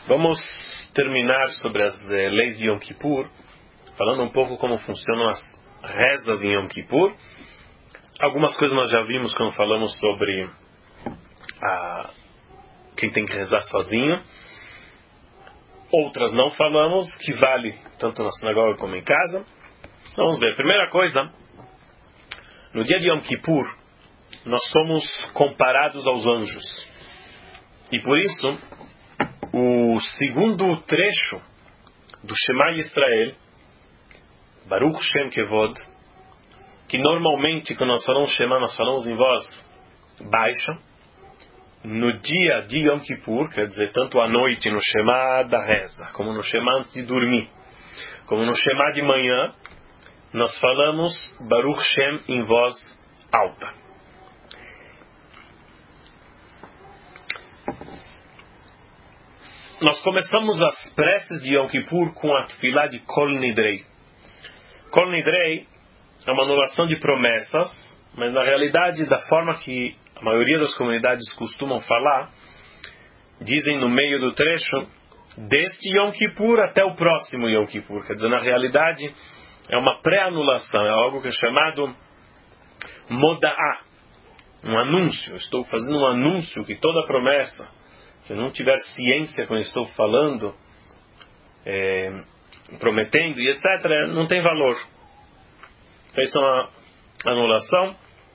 Vamos terminar sobre as leis de Yom Kippur, falando um pouco como funcionam as rezas em Yom Kippur. Algumas coisas nós já vimos quando falamos sobre quem tem que rezar sozinho. Outras não falamos, que vale tanto na sinagoga como em casa. Vamos ver. Primeira coisa, no dia de Yom Kippur, nós somos comparados aos anjos. E por isso, o segundo trecho do Shema Yisrael, Baruch Shem Kevod, que normalmente quando nós falamos Shema, nós falamos em voz baixa, no dia de Yom Kippur, quer dizer, tanto à noite no Shema da reza, como no Shema antes de dormir, como no Shema de manhã, nós falamos Baruch Shem em voz alta. Nós começamos as preces de Yom Kippur com a tefilá de Kol Nidrei. Kol Nidrei é uma anulação de promessas, mas na realidade, da forma que a maioria das comunidades costumam falar, dizem no meio do trecho, deste Yom Kippur até o próximo Yom Kippur. Quer dizer, na realidade, é uma pré-anulação, é algo que é chamado Moda'ah, um anúncio. Eu estou fazendo um anúncio que toda promessa, se eu não tiver ciência quando estou falando, prometendo e etc., não tem valor. Então isso é uma anulação.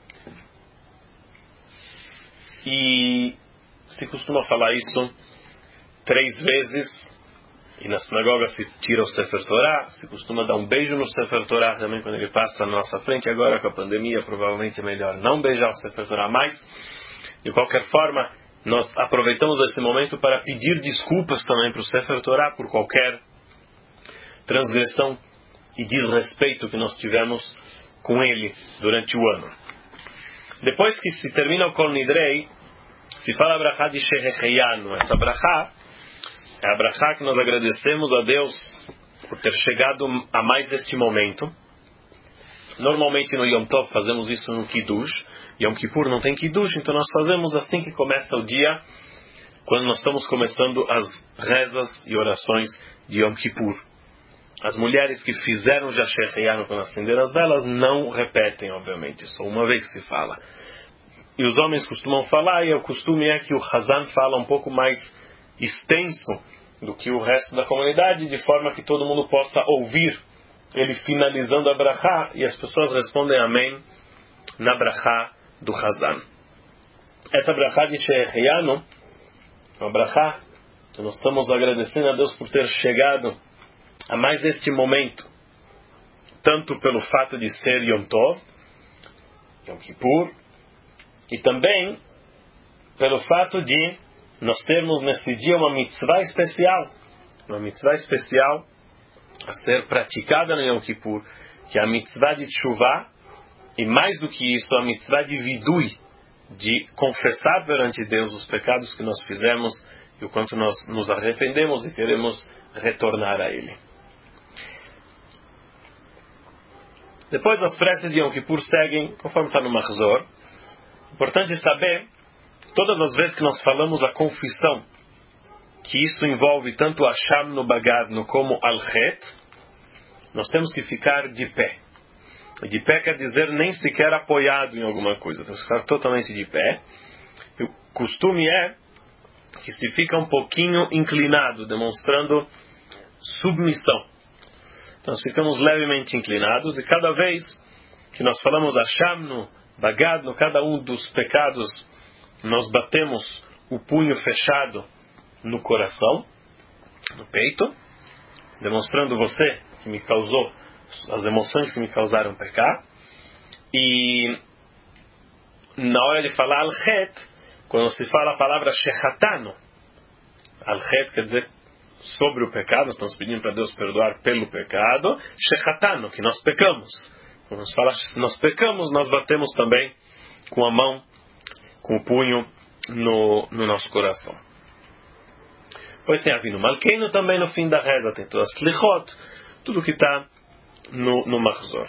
E se costuma falar isso 3 vezes, e na sinagoga se tira o Sefer Torah, se costuma dar um beijo no Sefer Torah também quando ele passa na nossa frente. Agora com a pandemia provavelmente é melhor não beijar o Sefer Torah mais. De qualquer forma, nós aproveitamos esse momento para pedir desculpas também para o Sefer Torah por qualquer transgressão e desrespeito que nós tivemos com ele durante o ano. Depois que se termina o Kol Nidrei, se fala a brachá de Shehecheyanu. Essa brachá é a brachá que nós agradecemos a Deus por ter chegado a mais este momento. Normalmente no Yom Tov fazemos isso no Kiddush. Yom Kippur não tem Kiddush, então nós fazemos assim que começa o dia, quando nós estamos começando as rezas e orações de Yom Kippur. As mulheres que fizeram já Shehecheyanu quando acenderam as velas não repetem, obviamente, só uma vez que se fala. E os homens costumam falar, e o costume é que o Hazan fala um pouco mais extenso do que o resto da comunidade, de forma que todo mundo possa ouvir ele finalizando a brachá, e as pessoas respondem amém na brachá do Hazan. Essa brachá de Shehecheyanu, uma brachá que nós estamos agradecendo a Deus por ter chegado a mais este momento, tanto pelo fato de ser Yom Tov, Yom Kippur, e também pelo fato de nós termos nesse dia uma mitzvah especial a ser praticada no Yom Kippur, que é a mitzvah de Teshuvah, e mais do que isso, a mitzvah de Vidui, de confessar perante Deus os pecados que nós fizemos e o quanto nós nos arrependemos e queremos retornar a Ele. Depois as preces de Yom Kippur seguem, conforme está no Mahzor. Importante saber, todas as vezes que nós falamos a confissão, que isso envolve tanto Asham no Bagadno como Al-Chet, nós temos que ficar de pé. E de pé quer dizer nem sequer apoiado em alguma coisa, temos que ficar totalmente de pé. E o costume é que se fica um pouquinho inclinado, demonstrando submissão. Então nós ficamos levemente inclinados, e cada vez que nós falamos Asham no Bagadno, cada um dos pecados, nós batemos o punho fechado no coração, no peito, demonstrando você que me causou as emoções que me causaram pecar. E na hora de falar Al-Chet, quando se fala a palavra Shechatanu, Al-Chet quer dizer sobre o pecado, nós estamos pedindo para Deus perdoar pelo pecado. Shechatanu, que nós pecamos. Quando nos fala se nós pecamos, nós batemos também com a mão, com o punho no nosso coração. Depois tem Avinu Malkeinu também no fim da reza, tem todas as Lichot, tudo que está no Mahzor.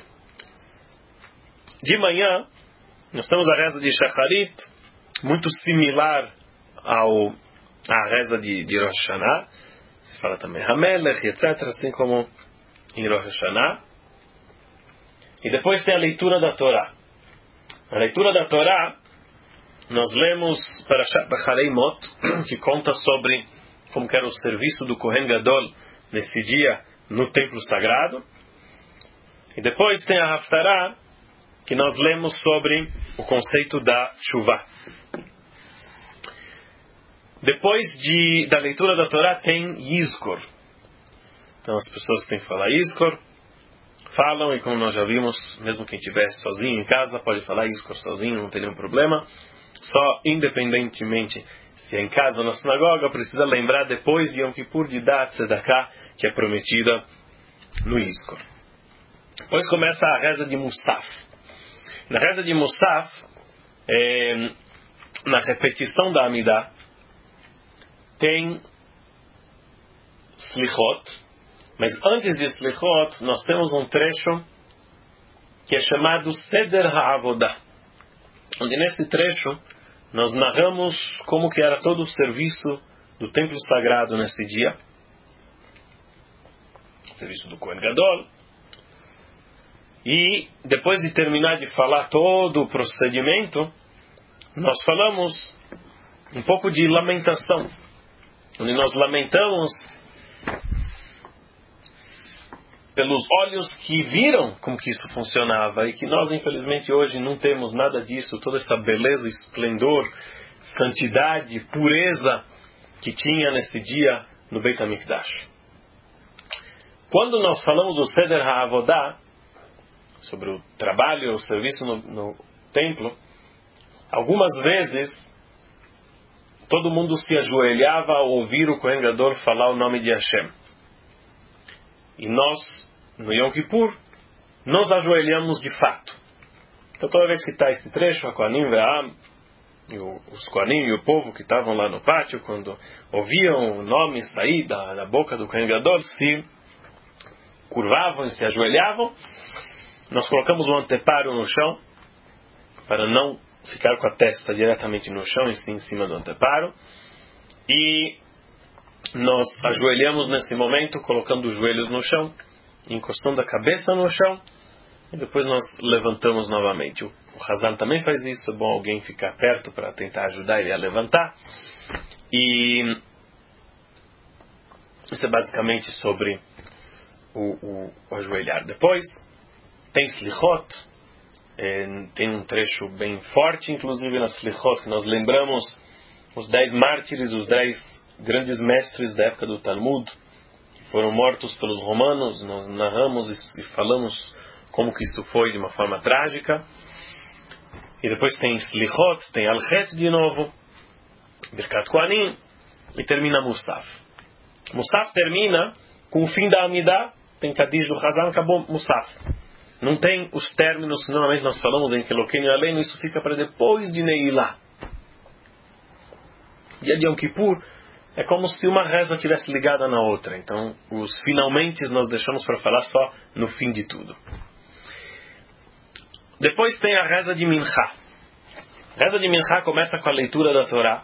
De manhã, nós temos a reza de Shacharit, muito similar a reza de Rosh Hashanah, se fala também Hamelech, etc., assim como em Rosh Hashanah. E depois tem a leitura da Torá. A leitura da Torá, nós lemos Parashat Bacharei Mot, que conta sobre como que era o serviço do Kohen Gadol nesse dia no templo sagrado. E depois tem a Haftarah, que nós lemos sobre o conceito da Shuvah. Depois da leitura da Torá tem Yizkor. Então as pessoas que têm que falar Yizkor falam, e como nós já vimos, mesmo quem estiver sozinho em casa pode falar Yizkor sozinho, não tem nenhum problema. Só independentemente se é em casa ou na sinagoga, precisa lembrar depois de Yom Kippur de dar Tzedakah, que é prometida no Yizkor. Depois começa a reza de Musaf. Na reza de Musaf, na repetição da Amidah, tem Slichot, mas antes de Slichot, nós temos um trecho que é chamado Seder HaAvodah, onde nesse trecho nós narramos como que era todo o serviço do templo sagrado nesse dia, o serviço do Kohen Gadol. E depois de terminar de falar todo o procedimento, nós falamos um pouco de lamentação, onde nós lamentamos pelos olhos que viram como que isso funcionava, e que nós infelizmente hoje não temos nada disso, toda essa beleza, esplendor, santidade, pureza que tinha nesse dia no Beit HaMikdash. Quando nós falamos do Seder HaAvodah, sobre o trabalho, o serviço no templo, algumas vezes todo mundo se ajoelhava ao ouvir o Kohen Gadol falar o nome de Hashem. E nós, no Yom Kippur, nos ajoelhamos de fato. Então toda vez que está esse trecho, a Kohanim Ve'am, os Kohanim e o povo que estavam lá no pátio, quando ouviam o nome sair da boca do Kohen Gadol, se curvavam e se ajoelhavam. Nós colocamos o anteparo no chão, para não ficar com a testa diretamente no chão, e sim em cima do anteparo. E nós ajoelhamos nesse momento, colocando os joelhos no chão, encostando a cabeça no chão, e depois nós levantamos novamente. O Hazan também faz isso, é bom alguém ficar perto para tentar ajudar ele a levantar. E isso é basicamente sobre o ajoelhar. Depois tem Slichot, tem um trecho bem forte, inclusive nas Slichot, que nós lembramos os 10 mártires, os 10 grandes mestres da época do Talmud, que foram mortos pelos romanos. Nós narramos e falamos como que isso foi de uma forma trágica. E depois tem Slichot, tem Al-Het de novo, Birkat Kohanim, e termina Musaf. Musaf termina com o fim da Amidah, tem Kadish do Hazan, acabou Musaf. Não tem os términos que normalmente nós falamos em Keloquenu Aleinu, isso fica para depois de Neilá. Dia de Yom Kippur é como se uma reza tivesse ligada na outra. Então, os finalmente nós deixamos para falar só no fim de tudo. Depois tem a reza de Mincha. A reza de Mincha começa com a leitura da Torá.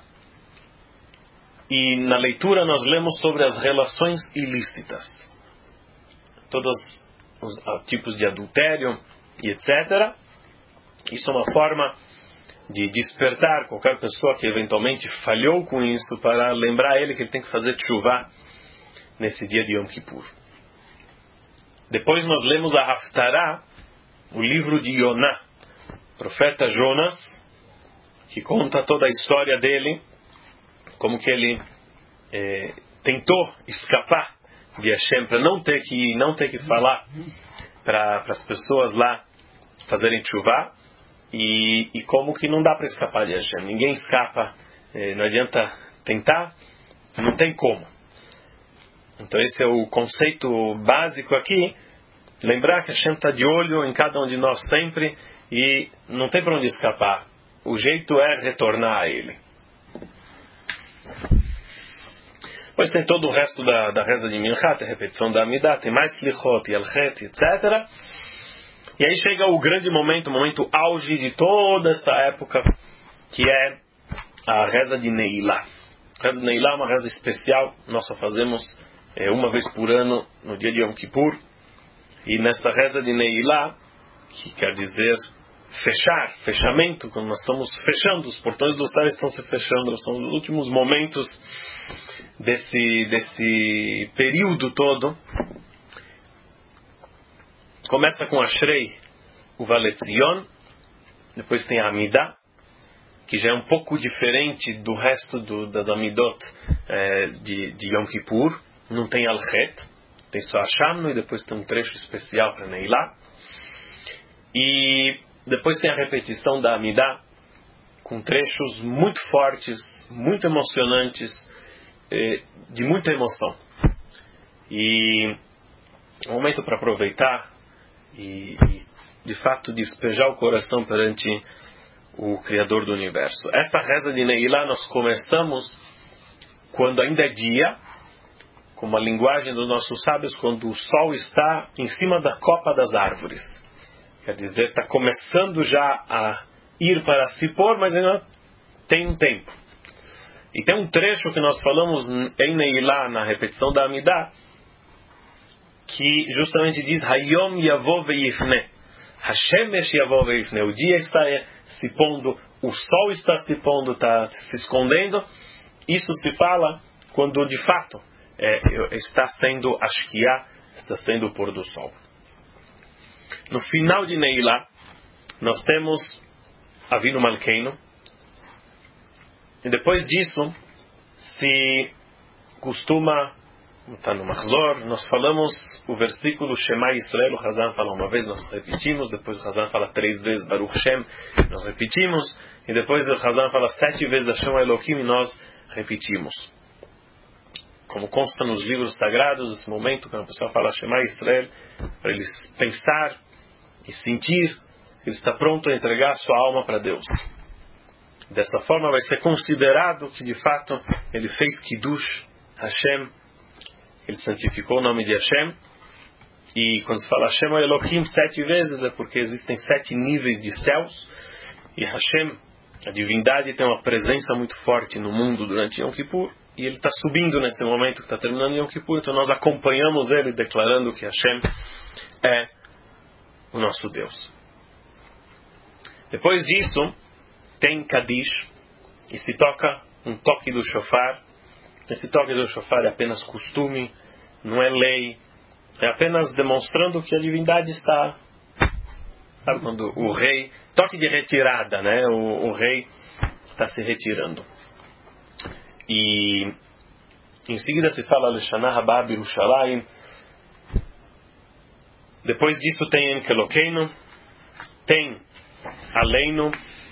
E na leitura nós lemos sobre as relações ilícitas. Todos os tipos de adultério e etc. Isso é uma forma de despertar qualquer pessoa que eventualmente falhou com isso, para lembrar ele que ele tem que fazer teshuvah nesse dia de Yom Kippur. Depois nós lemos a Haftarah, o livro de Yoná, profeta Jonas, que conta toda a história dele, como que ele tentou escapar de Hashem para não ter que falar para as pessoas lá fazerem teshuvah. E como que não dá para escapar de Hashem. Ninguém escapa, não adianta tentar, não tem como. Então esse é o conceito básico aqui. Lembrar que Hashem está de olho em cada um de nós sempre, e não tem para onde escapar. O jeito é retornar a Ele. Depois tem todo o resto da reza de Mincha, tem a repetição da Amidah, tem mais Slichot e Al-Het, etc. E aí chega o grande momento, o momento auge de toda esta época, que é a reza de Neilá. reza de Neilá é uma reza especial, nós só fazemos uma vez por ano, no dia de Yom Kippur. E nessa reza de Neilá, que quer dizer fechamento, quando nós estamos fechando, os portões do céu estão se fechando, são os últimos momentos desse período todo. Começa com Ashrei Uvalet Zion, depois tem a Amidah, que já é um pouco diferente do resto das Amidot de Yom Kippur. Não tem Al-Het, tem só a Shamnu, e depois tem um trecho especial para Neilá. E depois tem a repetição da Amidah, com trechos muito fortes, muito emocionantes, de muita emoção. E é um momento para aproveitar e de fato despejar o coração perante o Criador do Universo. Essa reza de Neilá nós começamos quando ainda é dia, como a linguagem dos nossos sábios, quando o sol está em cima da copa das árvores. Quer dizer, está começando já a ir para se pôr, mas ainda tem um tempo. E tem um trecho que nós falamos em Neilá, na repetição da Amidah, que justamente diz Hayom Yavo Veifne, Hashemesh Yavo Veifne. O dia está se pondo, o sol está se pondo, está se escondendo. Isso se fala quando de fato está sendo Ashkiah, está sendo o pôr do sol. No final de Neilá, nós temos Avinu Malkeinu. E depois disso, se costuma, está no Mahzor, nós falamos o versículo Shema Yisrael. O Hazan fala uma vez, nós repetimos. Depois o Hazan fala 3 vezes Baruch Shem, nós repetimos. E depois o Hazan fala 7 vezes Hashem Elohim, e nós repetimos. Como consta nos livros sagrados, esse momento quando a pessoa fala Shema Yisrael, para ele pensar e sentir que ele está pronto a entregar a sua alma para Deus. Dessa forma vai ser considerado que de fato ele fez Kiddush Hashem, ele santificou o nome de Hashem. E quando se fala Hashem Elohim 7 vezes, é porque existem 7 níveis de céus, e Hashem, a divindade, tem uma presença muito forte no mundo durante Yom Kippur, e ele está subindo nesse momento que está terminando Yom Kippur. Então nós acompanhamos ele declarando que Hashem é o nosso Deus. Depois disso tem Kaddish, e se toca um toque do shofar. Esse toque do shofar é apenas costume, não é lei, é apenas demonstrando que a divindade está, sabe quando o rei, toque de retirada, né? O rei está se retirando. E em seguida se fala Leshana Haba Birushalayim. Depois disso tem Enkelokeinu, tem Aleinu,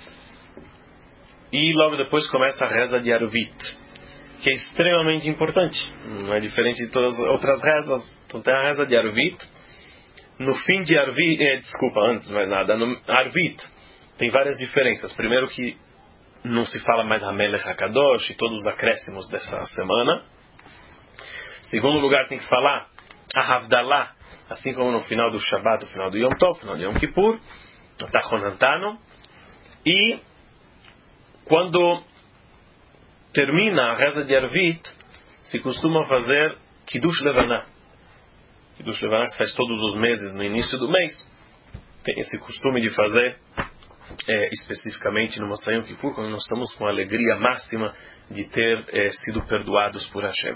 e logo depois começa a reza de Arvit, que é extremamente importante, não é diferente de todas as outras rezas. Então tem a reza de Arvit. No fim de Arvit, antes mais nada, no Arvit tem várias diferenças. Primeiro que não se fala mais Hamelech HaKadosh e todos os acréscimos dessa semana. Segundo lugar, tem que falar a Havdalah, assim como no final do Shabbat, no final do Yom Tov, no final de Yom Kippur, no Tachonantano. E quando termina a reza de Arvit, se costuma fazer Kiddush Levaná. Kiddush Levaná se faz todos os meses, no início do mês. Tem esse costume de fazer especificamente no Motzei Yom Kippur, quando nós estamos com a alegria máxima de ter sido perdoados por Hashem.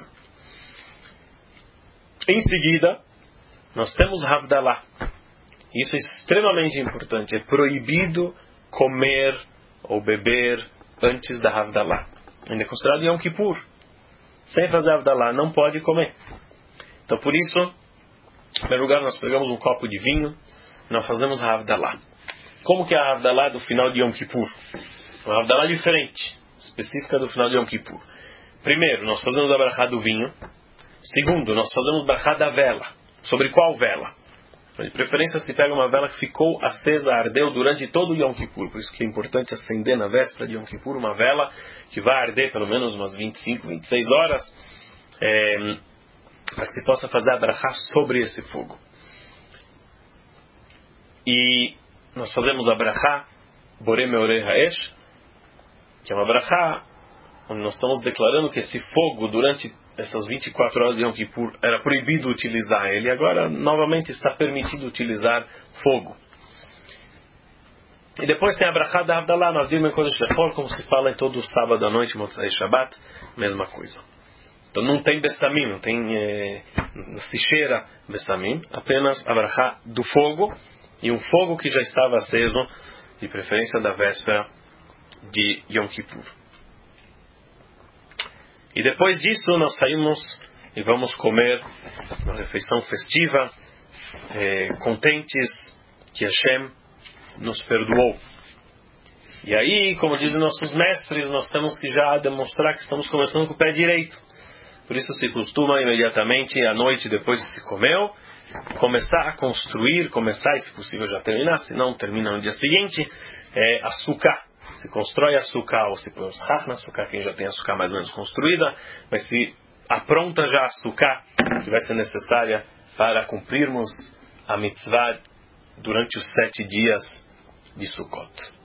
Em seguida, nós temos Havdalah. Isso é extremamente importante. É proibido comer ou beber antes da Havdalah. Ainda é considerado Yom Kippur. Sem fazer Havdalah, não pode comer. Então, por isso, em primeiro lugar, nós pegamos um copo de vinho, nós fazemos a Havdalah. Como que é a Havdalah do final de Yom Kippur? Uma Havdalah diferente, específica do final de Yom Kippur. Primeiro, nós fazemos a brachá do vinho. Segundo, nós fazemos a brachá da vela. Sobre qual vela? De preferência, se pega uma vela que ficou acesa, ardeu durante todo o Yom Kippur. Por isso que é importante acender na véspera de Yom Kippur uma vela que vai arder pelo menos umas 25, 26 horas, para que se possa fazer a brachá sobre esse fogo. E nós fazemos a brachá Borei Meorei Haesh, que é uma brachá onde nós estamos declarando que esse fogo, durante essas 24 horas de Yom Kippur, era proibido utilizar ele. Agora, novamente, está permitido utilizar fogo. E depois tem a Brachá da Havdalah, no Avdim Kodesh Lechol, como se fala em todo sábado à noite, Motzai Shabbat, mesma coisa. Então não tem Bestamim, não tem se cheira Bestamim, apenas a Brachá do fogo, e um fogo que já estava aceso, de preferência da véspera de Yom Kippur. E depois disso nós saímos e vamos comer uma refeição festiva, contentes que Hashem nos perdoou. E aí, como dizem nossos mestres, nós temos que já demonstrar que estamos começando com o pé direito. Por isso se costuma imediatamente, à noite, depois que se comeu, começar a construir, se possível já terminar, se não termina no dia seguinte, açúcar. Se constrói açúcar, ou se põe os rach na açúcar, quem já tem açúcar mais ou menos construída, mas se apronta já açúcar, que vai ser necessária para cumprirmos a mitzvah durante os 7 dias de Sukkot.